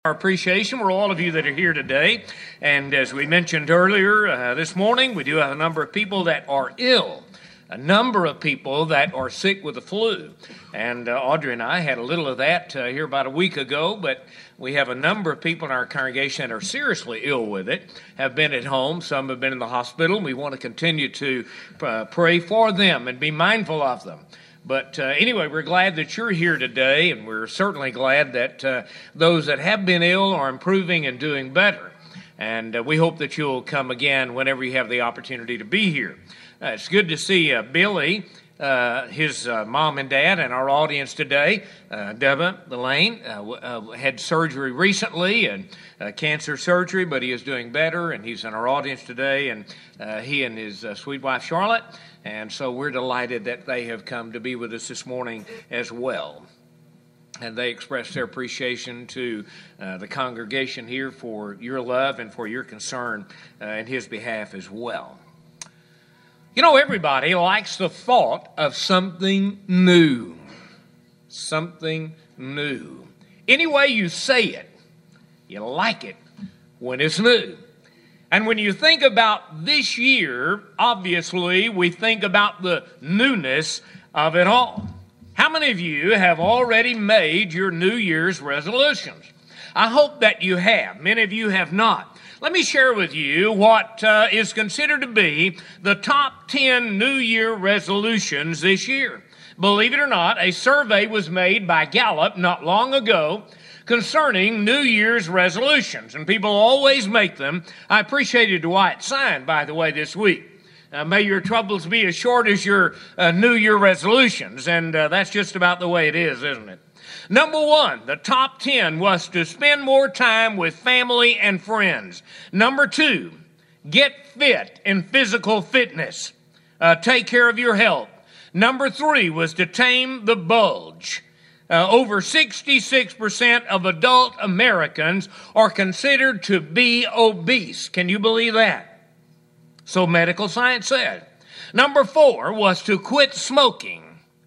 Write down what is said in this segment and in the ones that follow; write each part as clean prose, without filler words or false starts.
Our appreciation for all of you that are here today. And as we mentioned earlier this morning, we do have a number of people that are ill, a number of people that are sick with the flu. And Audrey and I had a little of that here about a week ago, but we have a number of people in our congregation that are seriously ill with it, have been at home. Some have been in the hospital. We want to continue to pray for them and be mindful of them. But anyway, we're glad that you're here today, and we're certainly glad that those that have been ill are improving and doing better. And we hope that you'll come again whenever you have the opportunity to be here. It's good to see Billy, his mom and dad, and our audience today. Deva Lane had surgery recently, and cancer surgery, but he is doing better, and he's in our audience today, and he and his sweet wife, Charlotte. And so we're delighted that they have come to be with us this morning as well. And they express their appreciation to the congregation here for your love and for your concern in his behalf as well. You know, everybody likes the thought of something new. Something new. Any way you say it, you like it when it's new. And when you think about this year, obviously, we think about the newness of it all. How many of you have already made your New Year's resolutions? I hope that you have. Many of you have not. Let me share with you what is considered to be the top 10 New Year resolutions this year. Believe it or not, a survey was made by Gallup not long ago concerning New Year's resolutions, and people always make them. I appreciated Dwight's sign, by the way, this week. May your troubles be as short as your New Year resolutions, and that's just about the way it is, isn't it? Number one, the top 10 was to spend more time with family and friends. Number two, get fit in physical fitness. Take care of your health. Number three was to tame the bulge. Over 66% of adult Americans are considered to be obese. Can you believe that? So medical science said. Number four was to quit smoking.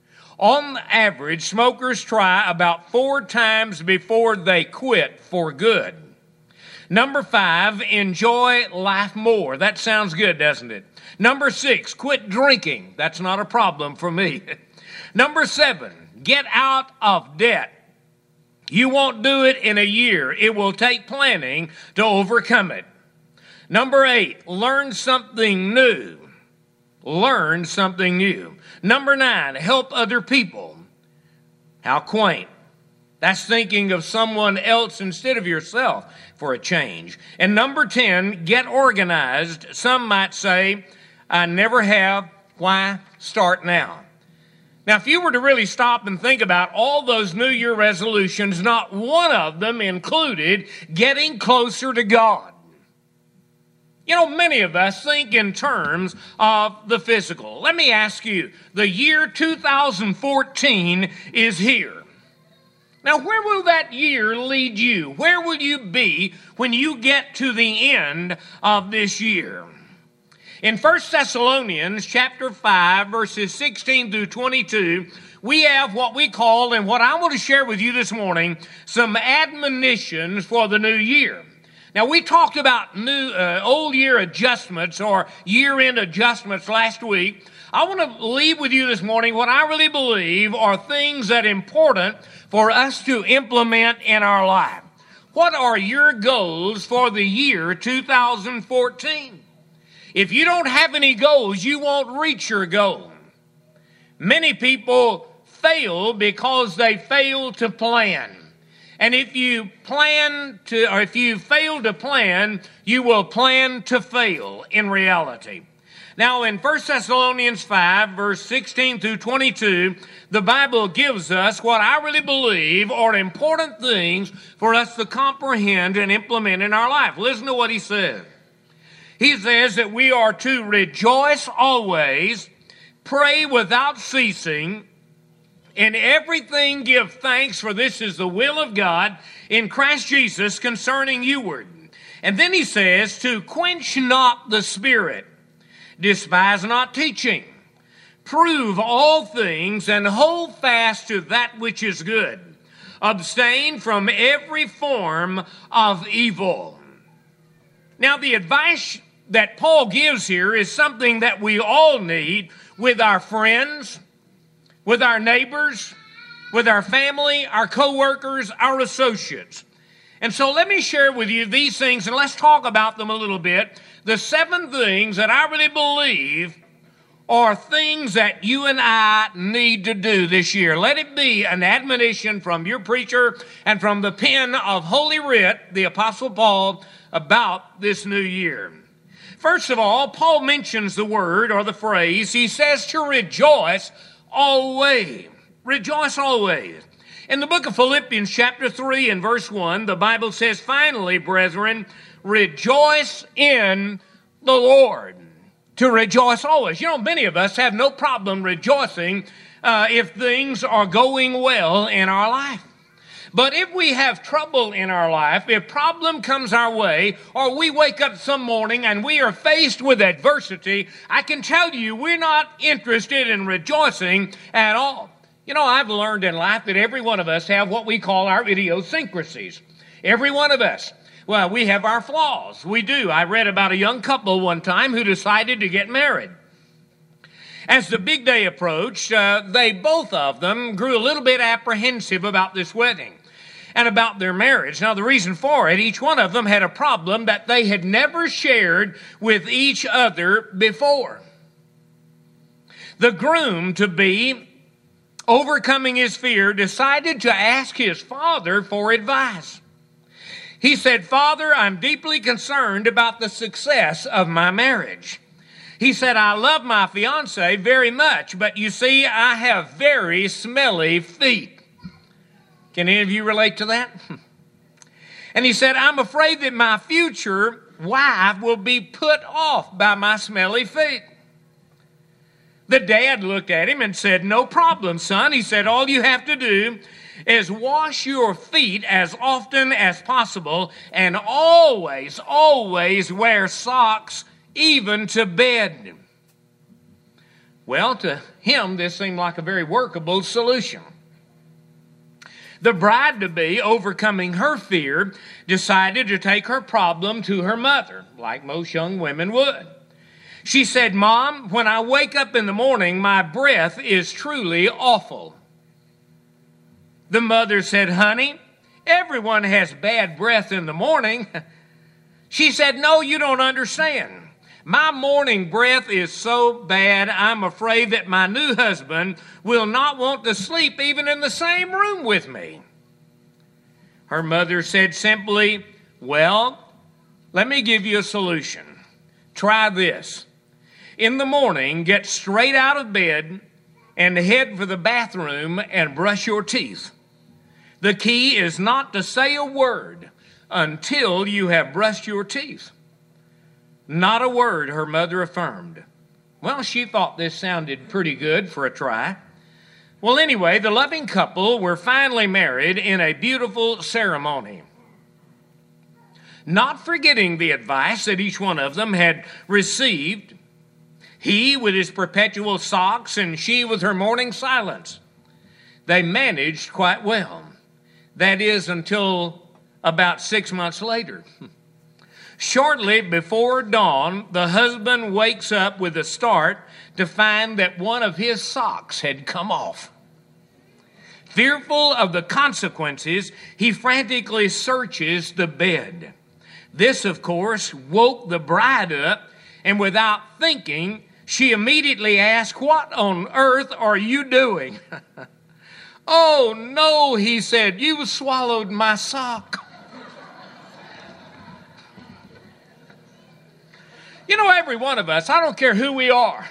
On average, smokers try about 4 times before they quit for good. Number five, enjoy life more. That sounds good, doesn't it? Number 6, quit drinking. That's not a problem for me. Number 7, get out of debt. You won't do it in a year. It will take planning to overcome it. Number 8, learn something new. Learn something new. Number 9, help other people. How quaint. That's thinking of someone else instead of yourself for a change. And number 10, get organized. Some might say, I never have. Why start now? Now, if you were to really stop and think about all those New Year resolutions, not one of them included getting closer to God. You know, many of us think in terms of the physical. Let me ask you, the year 2014 is here. Now, where will that year lead you? Where will you be when you get to the end of this year? In 1 Thessalonians chapter 5, verses 16 through 22, we have what we call, and what I want to share with you this morning, some admonitions for the new year. Now, we talked about old year adjustments or year-end adjustments last week. I want to leave with you this morning what I really believe are things that are important for us to implement in our life. What are your goals for the year 2014? If you don't have any goals, you won't reach your goal. Many people fail because they fail to plan. And if you fail to plan, you will plan to fail in reality. Now, in 1 Thessalonians 5, verse 16 through 22, the Bible gives us what I really believe are important things for us to comprehend and implement in our life. Listen to what he says. He says that we are to rejoice always, pray without ceasing, in everything give thanks, for this is the will of God in Christ Jesus concerning youward. And then he says, to quench not the spirit, despise not teaching, prove all things, and hold fast to that which is good. Abstain from every form of evil. Now, the advice that Paul gives here is something that we all need with our friends, with our neighbors, with our family, our co-workers, our associates. And so let me share with you these things, and let's talk about them a little bit. The 7 things that I really believe are things that you and I need to do this year. Let it be an admonition from your preacher and from the pen of Holy Writ, the Apostle Paul, about this new year. First of all, Paul mentions the word or the phrase. He says to rejoice always. Rejoice always. In the book of Philippians chapter 3 and verse 1, the Bible says, finally, brethren, rejoice in the Lord. To rejoice always. You know, many of us have no problem rejoicing if things are going well in our life. But if we have trouble in our life, if problem comes our way, or we wake up some morning and we are faced with adversity, I can tell you we're not interested in rejoicing at all. You know, I've learned in life that every one of us have what we call our idiosyncrasies. Every one of us. Well, we have our flaws. We do. I read about a young couple one time who decided to get married. As the big day approached, they both of them grew a little bit apprehensive about this wedding and about their marriage. Now, the reason for it, each one of them had a problem that they had never shared with each other before. The groom-to-be, overcoming his fear, decided to ask his father for advice. He said, Father, I'm deeply concerned about the success of my marriage. He said, I love my fiancée very much, but you see, I have very smelly feet. Can any of you relate to that? And he said, I'm afraid that my future wife will be put off by my smelly feet. The dad looked at him and said, no problem, son. He said, all you have to do is wash your feet as often as possible and always, always wear socks even to bed. Well, to him, this seemed like a very workable solution. The bride-to-be, overcoming her fear, decided to take her problem to her mother, like most young women would. She said, Mom, when I wake up in the morning, my breath is truly awful. The mother said, honey, everyone has bad breath in the morning. She said, no, you don't understand. My morning breath is so bad, I'm afraid that my new husband will not want to sleep even in the same room with me. Her mother said simply, well, let me give you a solution. Try this. In the morning, get straight out of bed and head for the bathroom and brush your teeth. The key is not to say a word until you have brushed your teeth. Not a word, her mother affirmed. Well, she thought this sounded pretty good for a try. Well, anyway, the loving couple were finally married in a beautiful ceremony. Not forgetting the advice that each one of them had received, he with his perpetual socks and she with her morning silence, they managed quite well. That is, until about 6 months later. Shortly before dawn, the husband wakes up with a start to find that one of his socks had come off. Fearful of the consequences, he frantically searches the bed. This, of course, woke the bride up, and without thinking, she immediately asked, what on earth are you doing? Oh, no, he said, you swallowed my sock. You know, every one of us, I don't care who we are,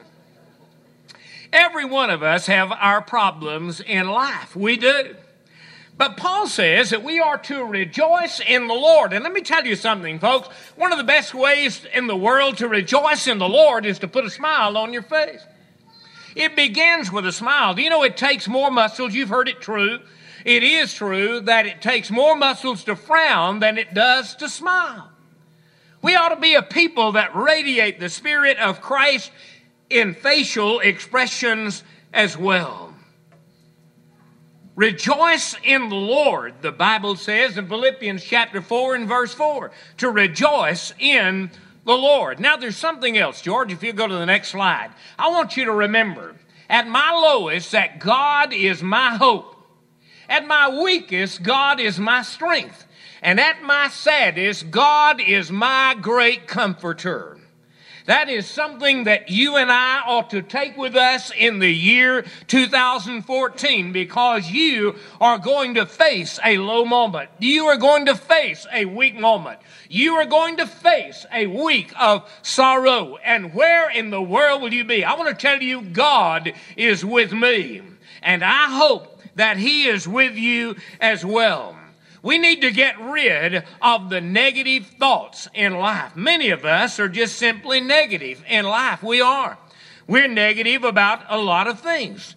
every one of us have our problems in life. We do. But Paul says that we are to rejoice in the Lord. And let me tell you something, folks. One of the best ways in the world to rejoice in the Lord is to put a smile on your face. It begins with a smile. Do you know it takes more muscles? You've heard it true. It is true that it takes more muscles to frown than it does to smile. We ought to be a people that radiate the Spirit of Christ in facial expressions as well. Rejoice in the Lord, the Bible says in Philippians chapter 4 and verse 4, to rejoice in the Lord. Now there's something else, George, if you go to the next slide. I want you to remember, at my lowest, that God is my hope. At my weakest, God is my strength. And at my saddest, God is my great comforter. That is something that you and I ought to take with us in the year 2014, because you are going to face a low moment. You are going to face a weak moment. You are going to face a week of sorrow. And where in the world will you be? I want to tell you, God is with me. And I hope that He is with you as well. We need to get rid of the negative thoughts in life. Many of us are just simply negative in life. We are. We're negative about a lot of things.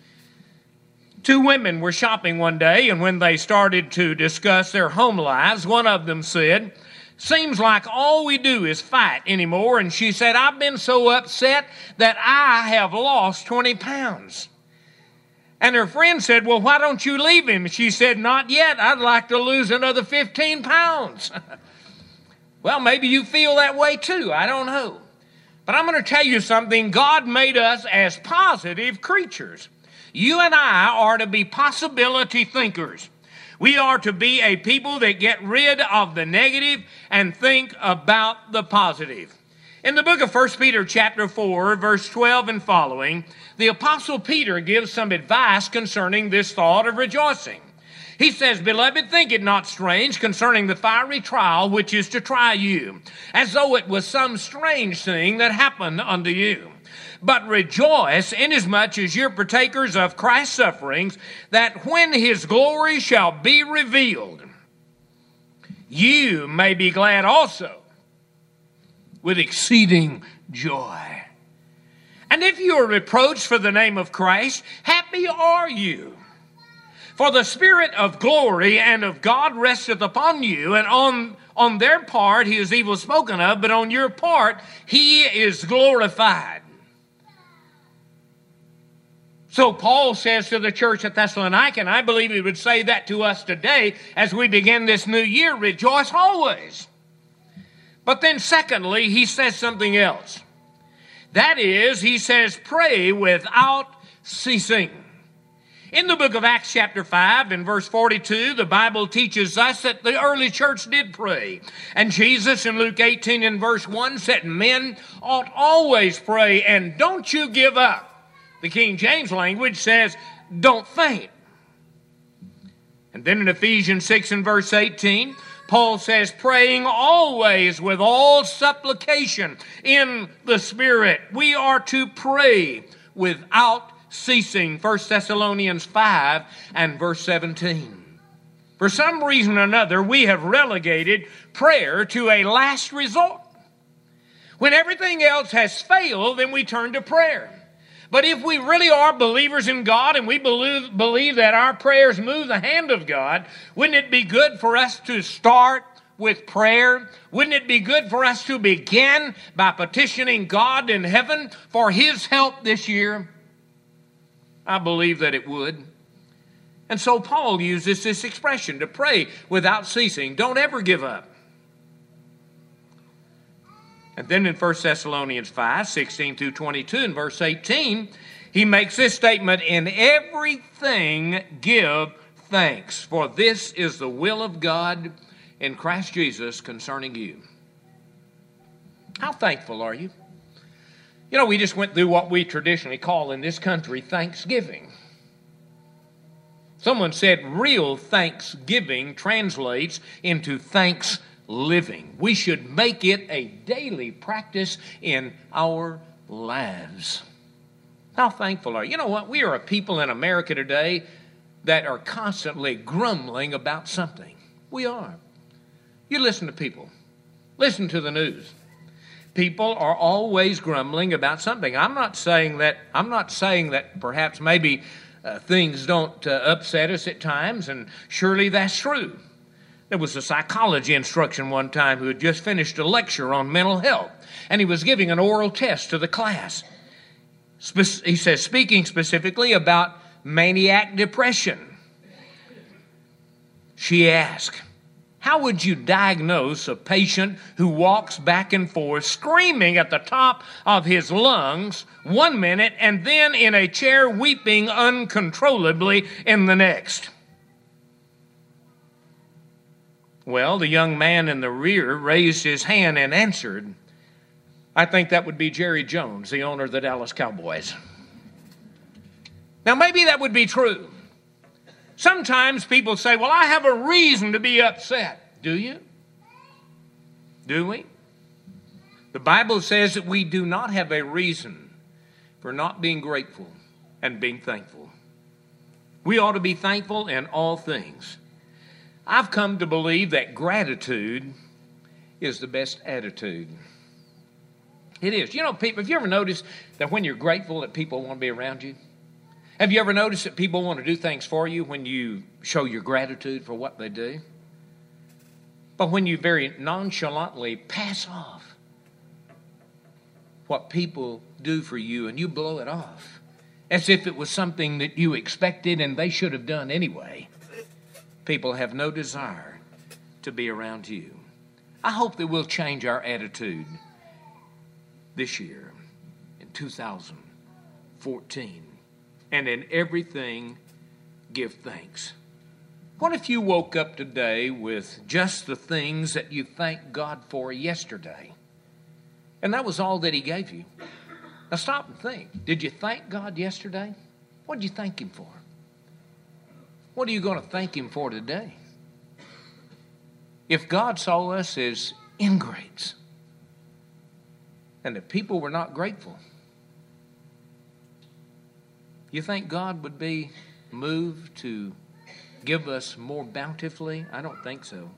Two women were shopping one day, and when they started to discuss their home lives, one of them said, "Seems like all we do is fight anymore." And she said, "I've been so upset that I have lost 20 pounds. And her friend said, "Well, why don't you leave him?" She said, "Not yet. I'd like to lose another 15 pounds. Well, maybe you feel that way too. I don't know. But I'm going to tell you something. God made us as positive creatures. You and I are to be possibility thinkers. We are to be a people that get rid of the negative and think about the positive. In the book of 1 Peter chapter 4, verse 12 and following, the Apostle Peter gives some advice concerning this thought of rejoicing. He says, "Beloved, think it not strange concerning the fiery trial which is to try you, as though it was some strange thing that happened unto you. But rejoice inasmuch as you're partakers of Christ's sufferings, that when His glory shall be revealed, you may be glad also with exceeding joy. And if you are reproached for the name of Christ, happy are you. For the Spirit of glory and of God resteth upon you, and on their part He is evil spoken of, but on your part He is glorified." So Paul says to the church at Thessalonica, and I believe he would say that to us today as we begin this new year, rejoice always. But then secondly, he says something else. That is, he says, pray without ceasing. In the book of Acts chapter 5 and verse 42, the Bible teaches us that the early church did pray. And Jesus in Luke 18 and verse 1 said, "Men ought always pray, and don't you give up." The King James language says, "Don't faint." And then in Ephesians 6 and verse 18, Paul says, "Praying always with all supplication in the Spirit." We are to pray without ceasing. 1 Thessalonians 5 and verse 17. For some reason or another, we have relegated prayer to a last resort. When everything else has failed, then we turn to prayer. But if we really are believers in God and we believe that our prayers move the hand of God, wouldn't it be good for us to start with prayer? Wouldn't it be good for us to begin by petitioning God in heaven for His help this year? I believe that it would. And so Paul uses this expression, to pray without ceasing. Don't ever give up. And then in 1 Thessalonians 5, 16 through 22, and verse 18, he makes this statement, "In everything give thanks, for this is the will of God in Christ Jesus concerning you." How thankful are you? You know, we just went through what we traditionally call in this country Thanksgiving. Someone said real thanksgiving translates into thanks living. We should make it a daily practice in our lives. How thankful are you? You know what? We are a people in America today that are constantly grumbling about something. We are. You listen to people. Listen to the news. People are always grumbling about something. I'm not saying that perhaps maybe things don't upset us at times, and surely that's true. There was a psychology instruction one time who had just finished a lecture on mental health, and he was giving an oral test to the class. He says, speaking specifically about maniac depression. She asked, how would you diagnose a patient who walks back and forth screaming at the top of his lungs 1 minute and then in a chair weeping uncontrollably in the next? Well, the young man in the rear raised his hand and answered, I think that would be Jerry Jones, the owner of the Dallas Cowboys. Now, maybe that would be true. Sometimes people say, well, I have a reason to be upset. Do you? Do we? The Bible says that we do not have a reason for not being grateful and being thankful. We ought to be thankful in all things. I've come to believe that gratitude is the best attitude. It is. You know, people, have you ever noticed that when you're grateful that people want to be around you? Have you ever noticed that people want to do things for you when you show your gratitude for what they do? But when you very nonchalantly pass off what people do for you and you blow it off as if it was something that you expected and they should have done anyway, people have no desire to be around you. I hope that we'll change our attitude this year in 2014. And in everything, give thanks. What if you woke up today with just the things that you thanked God for yesterday? And that was all that He gave you. Now stop and think. Did you thank God yesterday? What did you thank Him for? What are you going to thank Him for today? If God saw us as ingrates and the people were not grateful, you think God would be moved to give us more bountifully? I don't think so.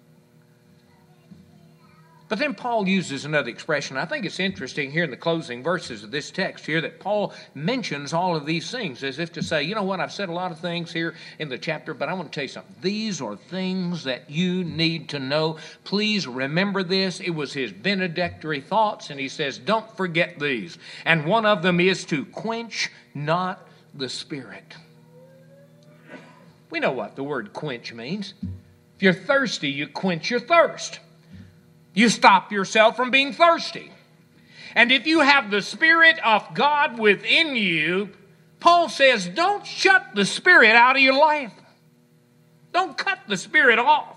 But then Paul uses another expression. I think it's interesting here in the closing verses of this text here that Paul mentions all of these things as if to say, you know what, I've said a lot of things here in the chapter, but I want to tell you something. These are things that you need to know. Please remember this. It was his benedictory thoughts, and he says, don't forget these. And one of them is to quench not the Spirit. We know what the word quench means. If you're thirsty, you quench your thirst. You stop yourself from being thirsty. And if you have the Spirit of God within you, Paul says, don't shut the Spirit out of your life. Don't cut the Spirit off.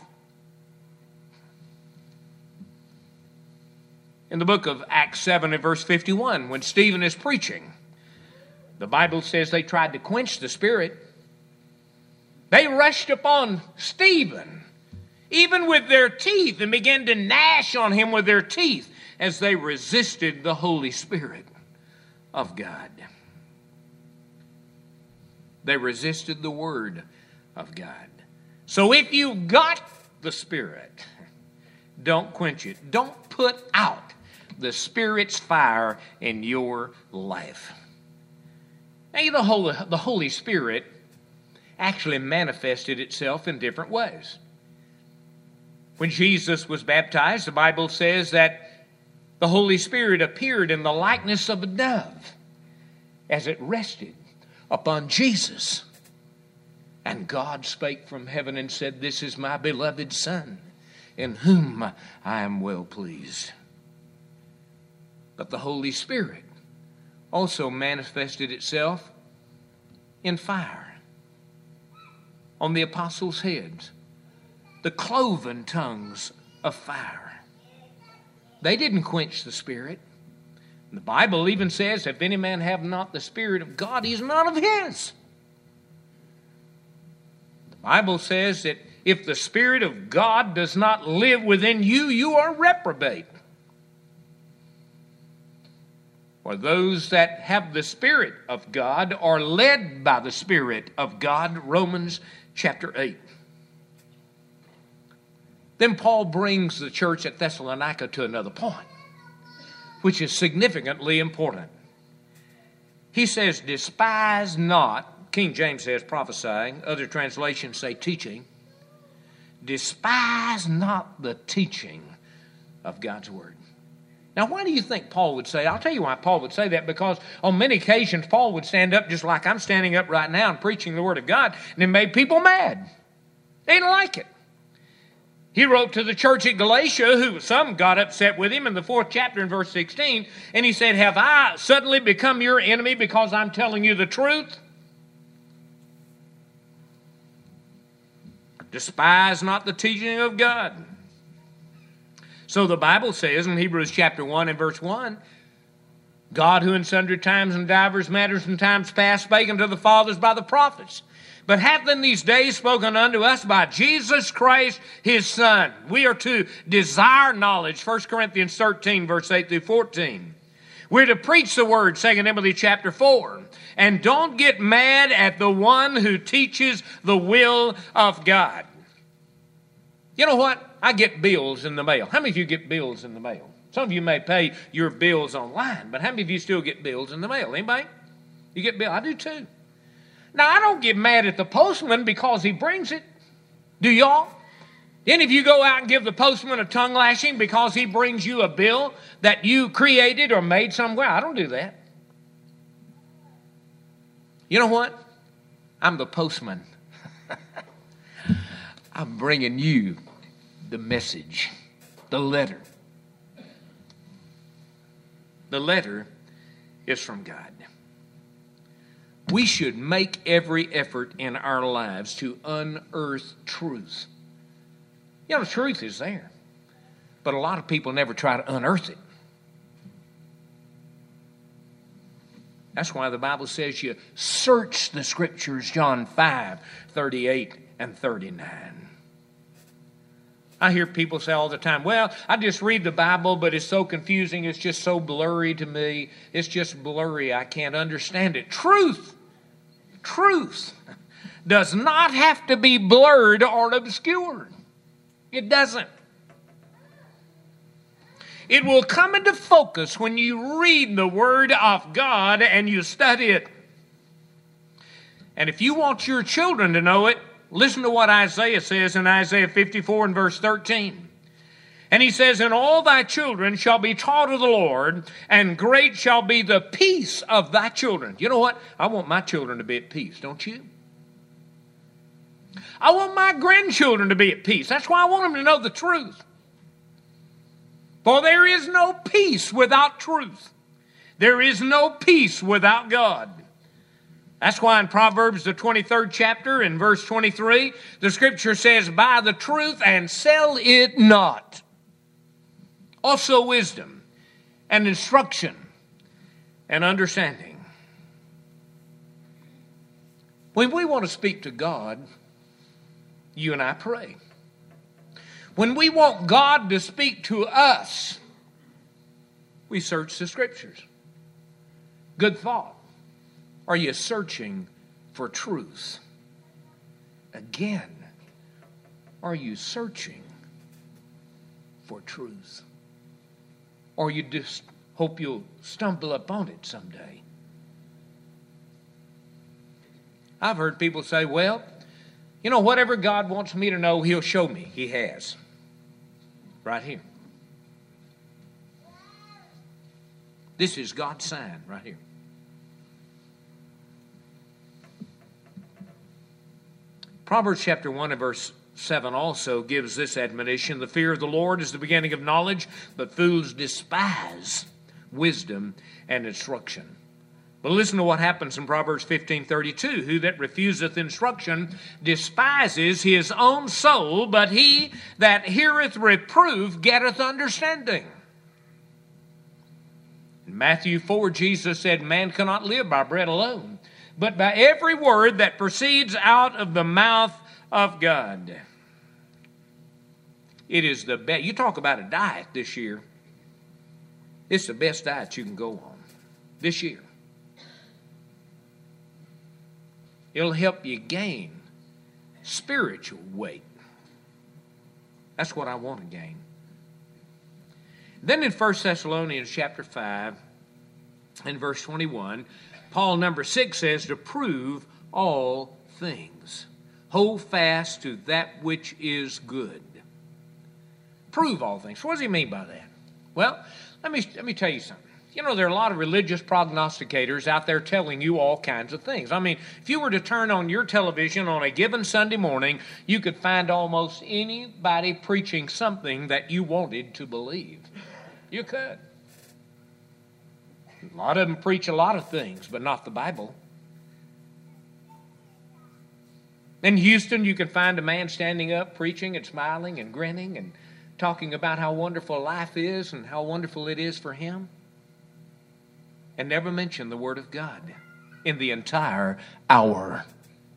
In the book of Acts 7 and verse 51, when Stephen is preaching, the Bible says they tried to quench the Spirit. They rushed upon Stephen, even with their teeth, and began to gnash on him with their teeth as they resisted the Holy Spirit of God. They resisted the Word of God. So if you got the Spirit, don't quench it. Don't put out the Spirit's fire in your life. Now, the Holy Spirit actually manifested itself in different ways. When Jesus was baptized, the Bible says that the Holy Spirit appeared in the likeness of a dove as it rested upon Jesus. And God spake from heaven and said, this is my beloved Son, in whom I am well pleased. But the Holy Spirit also manifested itself in fire on the apostles' heads, the cloven tongues of fire. They didn't quench the Spirit. The Bible even says, if any man have not the Spirit of God, he's none of his. The Bible says that if the Spirit of God does not live within you, you are reprobate. For those that have the Spirit of God are led by the Spirit of God, Romans chapter 8. Then Paul brings the church at Thessalonica to another point, which is significantly important. He says, despise not, King James says prophesying, other translations say teaching. Despise not the teaching of God's Word. Now, why do you think Paul would say? I'll tell you why Paul would say that, because on many occasions Paul would stand up just like I'm standing up right now and preaching the Word of God, and it made people mad. They didn't like it. He wrote to the church at Galatia, who some got upset with him in the 4th chapter in verse 16, and he said, have I suddenly become your enemy because I'm telling you the truth? Despise not the teaching of God. So the Bible says in Hebrews chapter 1 and verse 1, God who in sundry times and divers matters in times past spake unto the fathers by the prophets, but hath in these days spoken unto us by Jesus Christ his Son. We are to desire knowledge, 1 Corinthians 13, verse 8 through 14. We're to preach the word, 2 Timothy chapter 4. And don't get mad at the one who teaches the will of God. You know what? I get bills in the mail. How many of you get bills in the mail? Some of you may pay your bills online, but how many of you still get bills in the mail? Anybody? You get bills? I do too. Now, I don't get mad at the postman because he brings it. Do y'all? Any of you go out and give the postman a tongue lashing because he brings you a bill that you created or made somewhere? I don't do that. You know what? I'm the postman. I'm bringing you the message, the letter. The letter is from God. We should make every effort in our lives to unearth truth. You know, the truth is there, but a lot of people never try to unearth it. That's why the Bible says you search the Scriptures, John 5, 38 and 39. I hear people say all the time, well, I just read the Bible, but it's so confusing, it's just so blurry to me. It's just blurry, I can't understand it. Truth does not have to be blurred or obscured. It doesn't. It will come into focus when you read the Word of God and you study it. And if you want your children to know it, listen to what Isaiah says in Isaiah 54 and verse 13. And he says, and all thy children shall be taught of the Lord, and great shall be the peace of thy children. You know what? I want my children to be at peace, don't you? I want my grandchildren to be at peace. That's why I want them to know the truth. For there is no peace without truth. There is no peace without God. That's why in Proverbs, the 23rd chapter, in verse 23, the Scripture says, buy the truth and sell it not. Also wisdom and instruction and understanding. When we want to speak to God, you and I pray. When we want God to speak to us, we search the Scriptures. Good thought. Are you searching for truth? Again, are you searching for truth? Or you just hope you'll stumble upon it someday? I've heard people say, well, you know, whatever God wants me to know, He'll show me. He has. Right here. This is God's sign right here. Proverbs chapter 1 and verse 7 also gives this admonition. The fear of the Lord is the beginning of knowledge, but fools despise wisdom and instruction. But listen to what happens in Proverbs 15:32. Who that refuseth instruction despises his own soul, but he that heareth reproof getteth understanding. In Matthew 4, Jesus said, man cannot live by bread alone, but by every word that proceeds out of the mouth of God. It is the best. You talk about a diet this year. It's the best diet you can go on this year. It'll help you gain spiritual weight. That's what I want to gain. Then in 1 Thessalonians chapter 5 and verse 21, Paul number 6 says, to prove all things. Hold fast to that which is good. Prove all things. What does he mean by that? Well, let me tell you something. You know, there are a lot of religious prognosticators out there telling you all kinds of things. I mean, if you were to turn on your television on a given Sunday morning, you could find almost anybody preaching something that you wanted to believe. You could. A lot of them preach a lot of things, but not the Bible. In Houston, you can find a man standing up, preaching and smiling and grinning and talking about how wonderful life is and how wonderful it is for him, and never mention the Word of God in the entire hour.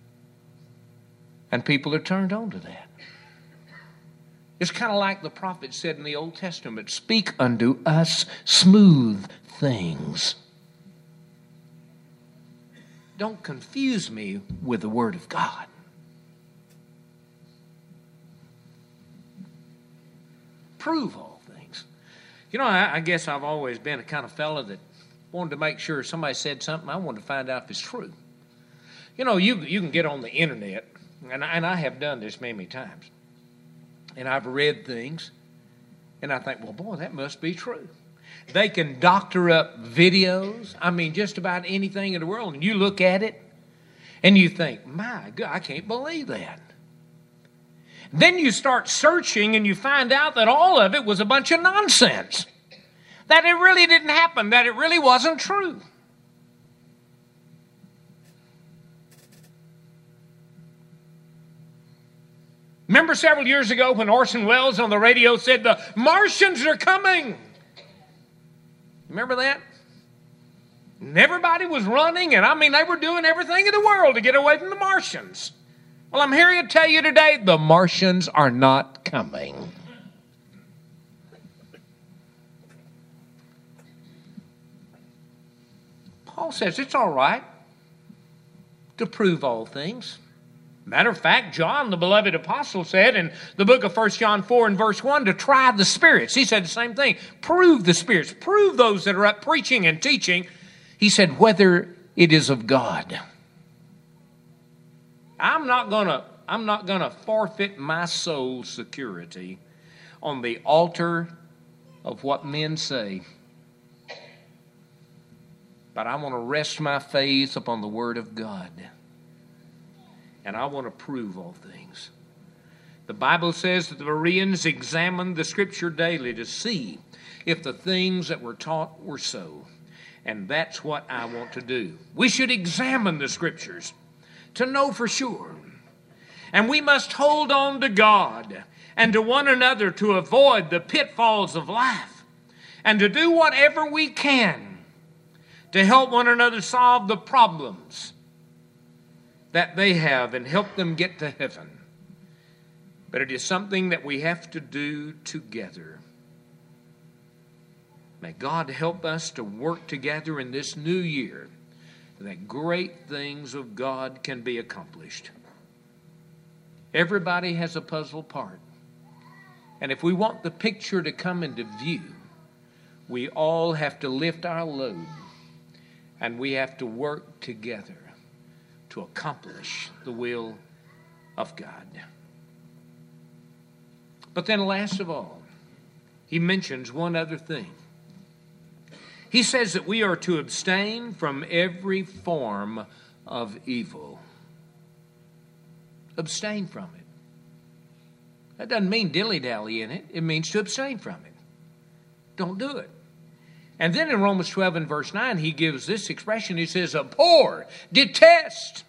And people are turned on to that. It's kind of like the prophet said in the Old Testament, "Speak unto us smooth things." Don't confuse me with the Word of God. Prove all things. You know, I guess I've always been a kind of fellow that wanted to make sure if somebody said something, I wanted to find out if it's true. You know, you can get on the internet, and I have done this many times, and I've read things, and I think, well, boy, that must be true. They can doctor up videos, I mean, just about anything in the world, and you look at it, and you think, my God, I can't believe that. Then you start searching and you find out that all of it was a bunch of nonsense. That it really didn't happen, that it really wasn't true. Remember several years ago when Orson Welles on the radio said, "The Martians are coming." Remember that? And everybody was running, and I mean, they were doing everything in the world to get away from the Martians. Well, I'm here to tell you today, the Martians are not coming. Paul says it's all right to prove all things. Matter of fact, John, the beloved apostle, said in the book of 1 John 4 and verse 1 to try the spirits. He said the same thing. Prove the spirits. Prove those that are up preaching and teaching. He said whether it is of God. I'm not gonna forfeit my soul's security on the altar of what men say. But I want to rest my faith upon the Word of God. And I want to prove all things. The Bible says that the Bereans examined the Scripture daily to see if the things that were taught were so. And that's what I want to do. We should examine the Scriptures to know for sure. And we must hold on to God and to one another to avoid the pitfalls of life and to do whatever we can to help one another solve the problems that they have and help them get to heaven. But it is something that we have to do together. May God help us to work together in this new year that great things of God can be accomplished. Everybody has a puzzle part. And if we want the picture to come into view, we all have to lift our load and we have to work together to accomplish the will of God. But then last of all, he mentions one other thing. He says that we are to abstain from every form of evil. Abstain from it. That doesn't mean dilly-dally in it. It means to abstain from it. Don't do it. And then in Romans 12 and verse 9, he gives this expression. He says, abhor, detest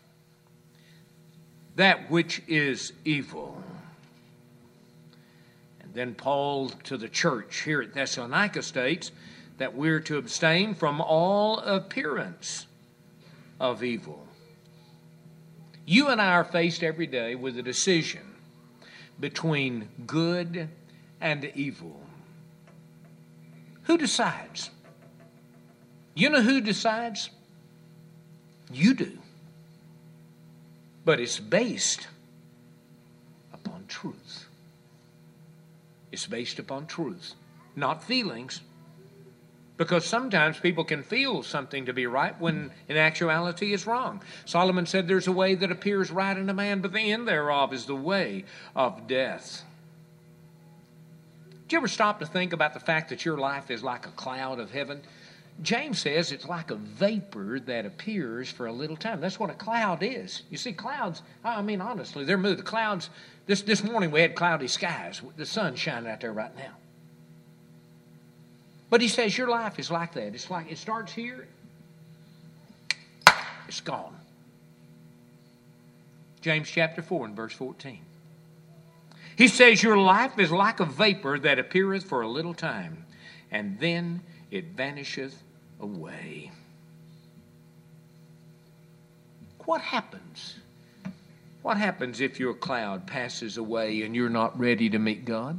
that which is evil. And then Paul to the church here at Thessalonica states that we're to abstain from all appearance of evil. You and I are faced every day with a decision between good and evil. Who decides? You know who decides? You do. But it's based upon truth. It's based upon truth, not feelings. Because sometimes people can feel something to be right when in actuality it's wrong. Solomon said there's a way that appears right in a man, but the end thereof is the way of death. Did you ever stop to think about the fact that your life is like a cloud of heaven? James says it's like a vapor that appears for a little time. That's what a cloud is. You see, clouds, I mean, honestly, they're moving. The clouds, this morning we had cloudy skies. The sun's shining out there right now. But he says your life is like that. It's like it starts here, it's gone. James chapter 4 and verse 14. He says your life is like a vapor that appeareth for a little time, and then it vanisheth away. What happens? What happens if your cloud passes away and you're not ready to meet God?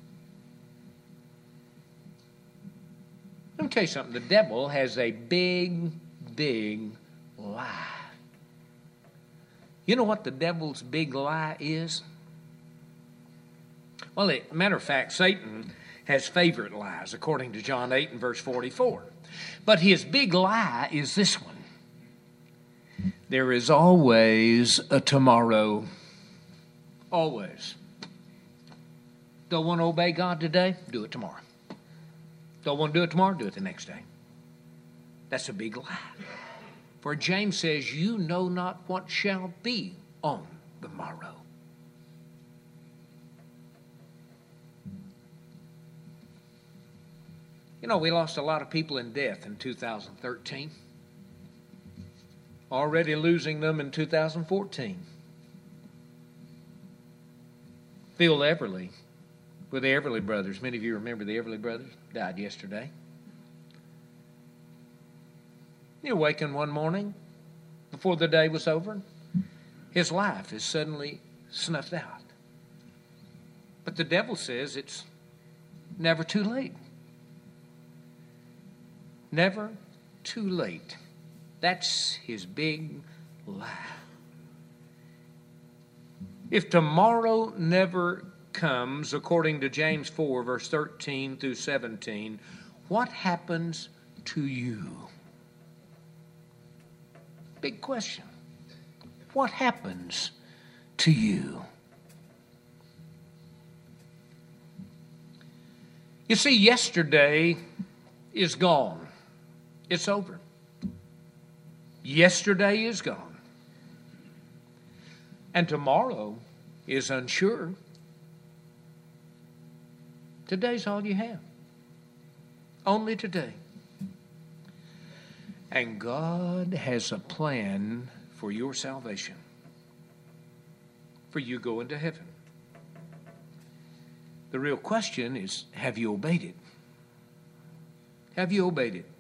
Let me tell you something. The devil has a big, big lie. You know what the devil's big lie is? Well, as a matter of fact, Satan has favorite lies, according to John 8 and verse 44. But his big lie is this one. There is always a tomorrow. Always. Don't want to obey God today? Do it tomorrow. Don't want to do it tomorrow? Do it the next day. That's a big lie. For James says, you know not what shall be on the morrow. You know, we lost a lot of people in death in 2013. Already losing them in 2014. Phil Everly, with the Everly brothers. Many of you remember the Everly brothers. Died yesterday. He awakened one morning before the day was over. His life is suddenly snuffed out. But the devil says it's never too late. Never too late. That's his big lie. If tomorrow never comes, according to James 4, verse 13 through 17, what happens to you? Big question. What happens to you? You see, yesterday is gone. It's over. Yesterday is gone. And tomorrow is unsure. Today's all you have. Only today. And God has a plan for your salvation. For you going to heaven. The real question is, have you obeyed it? Have you obeyed it?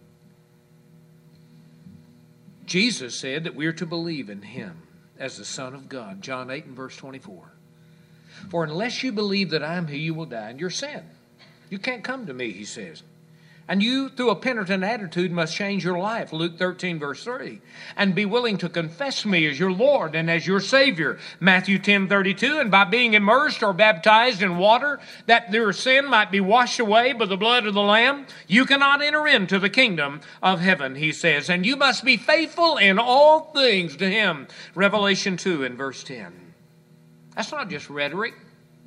Jesus said that we are to believe in him as the Son of God. John 8 and verse 24. For unless you believe that I am he, you will die in your sin. You can't come to me, he says. And you, through a penitent attitude, must change your life. Luke 13, verse 3. And be willing to confess me as your Lord and as your Savior. Matthew 10, 32. And by being immersed or baptized in water, that their sin might be washed away by the blood of the Lamb, you cannot enter into the kingdom of heaven, he says. And you must be faithful in all things to him. Revelation 2 and verse 10. That's not just rhetoric.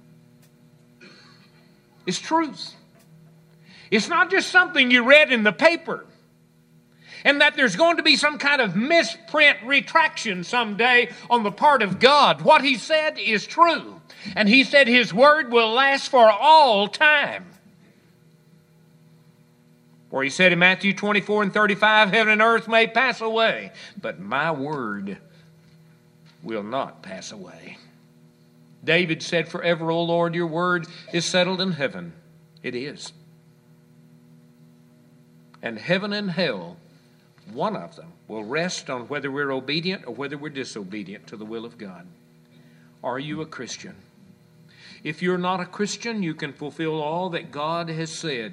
It's truth. It's not just something you read in the paper and that there's going to be some kind of misprint retraction someday on the part of God. What he said is true. And he said his word will last for all time. For he said in Matthew 24 and 35, heaven and earth may pass away, but my word will not pass away. David said, forever, O Lord, your word is settled in heaven. It is. And heaven and hell, one of them, will rest on whether we're obedient or whether we're disobedient to the will of God. Are you a Christian? If you're not a Christian, you can fulfill all that God has said.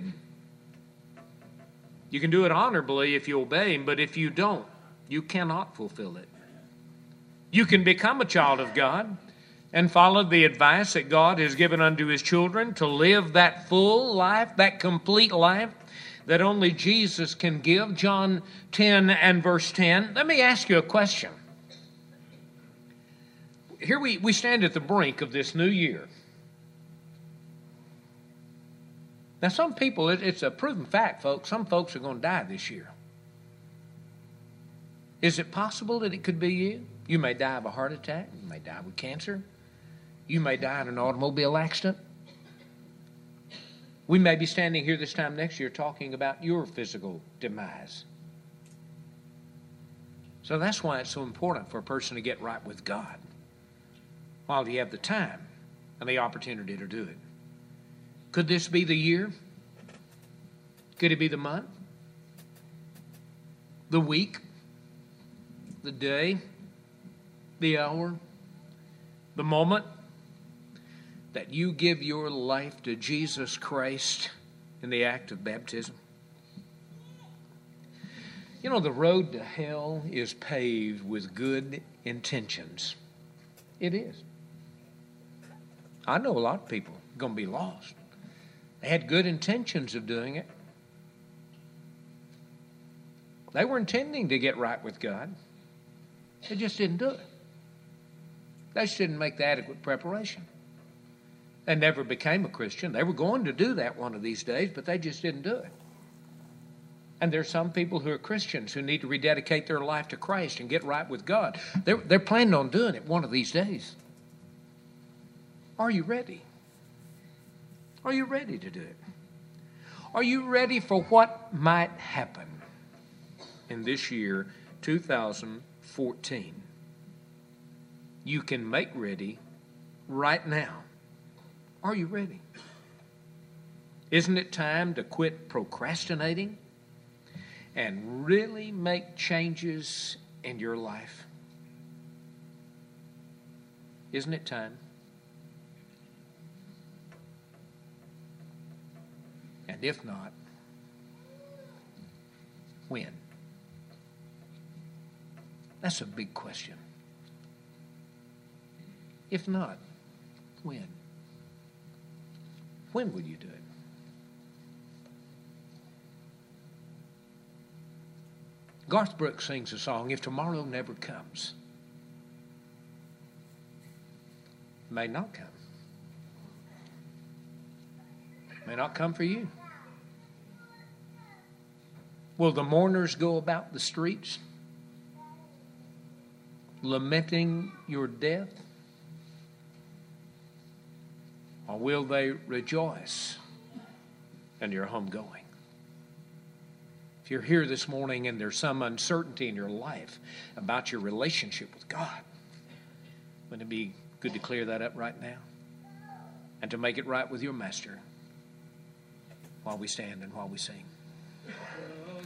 You can do it honorably if you obey him, but if you don't, you cannot fulfill it. You can become a child of God and follow the advice that God has given unto his children to live that full life, that complete life that only Jesus can give. John 10 and verse 10. Let me ask you a question. Here we stand at the brink of this new year. Now some people, it's a proven fact, folks, some folks are going to die this year. Is it possible that it could be you? You may die of a heart attack. You may die with cancer. You may die in an automobile accident. We may be standing here this time next year talking about your physical demise. So that's why it's so important for a person to get right with God while you have the time and the opportunity to do it. Could this be the year? Could it be the month? The week? The day? The hour? The moment that you give your life to Jesus Christ in the act of baptism? You know, the road to hell is paved with good intentions. It is. I know a lot of people are going to be lost. They had good intentions of doing it. They were intending to get right with God. They just didn't do it. They just didn't make the adequate preparation. They never became a Christian. They were going to do that one of these days, but they just didn't do it. And there's some people who are Christians who need to rededicate their life to Christ and get right with God. They're planning on doing it one of these days. Are you ready? Are you ready to do it? Are you ready for what might happen in this year, 2014? You can make ready right now. Are you ready? Isn't it time to quit procrastinating and really make changes in your life? Isn't it time? And if not, when? That's a big question. If not, when? When will you do it? Garth Brooks sings a song, "If Tomorrow Never Comes." It may not come. It may not come for you. Will the mourners go about the streets lamenting your death? Or will they rejoice in your homegoing? If you're here this morning and there's some uncertainty in your life about your relationship with God, wouldn't it be good to clear that up right now? And to make it right with your Master while we stand and while we sing.